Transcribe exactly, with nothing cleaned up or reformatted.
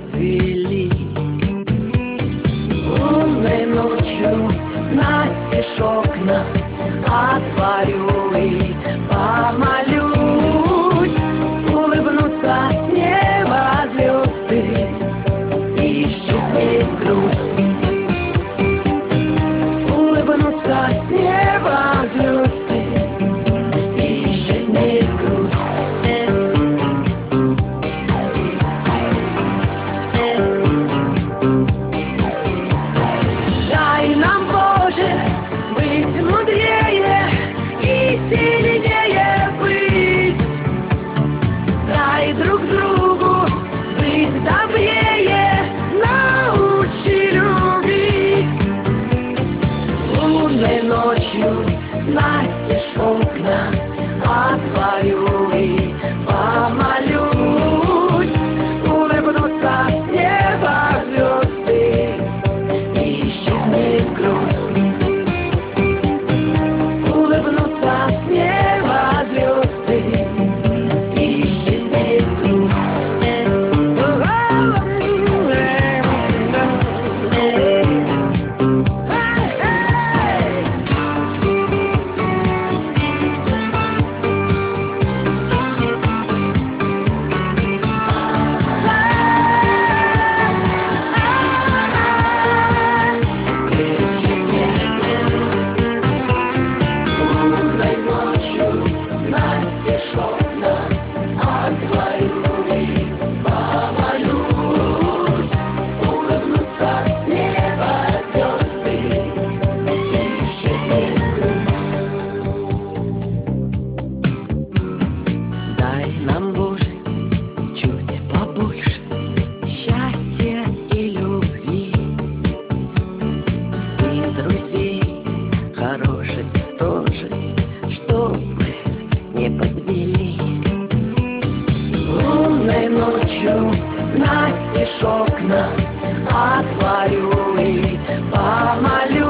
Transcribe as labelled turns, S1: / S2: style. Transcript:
S1: расцвели. Лунной ночью настежь окна отворю и помолюсь. Улыбнутся с неба звезды, исчезнет грусть. Улыбнутся с неба звезды, исчезнет грусть. Дай нам, Боже, быть мудрее и сильнее быть. Дай друг другу быть добрее, научи любить. Лунной ночью настежь окна отворю и помолюсь. Улыбнутся с неба звезды, исчезнет грусть. Улыбнутся с неба звезды, исчезнет грусть. Лунной ночью настежь окна отворю и помолюсь. Улыбнутся с неба звезды, исчезнет грусть. Дай нам, Боже, чуть побольше счастья и любви, и друзей хороших тоже, чтоб не подвели. Лунной ночью настежь окна отворю и помолюсь.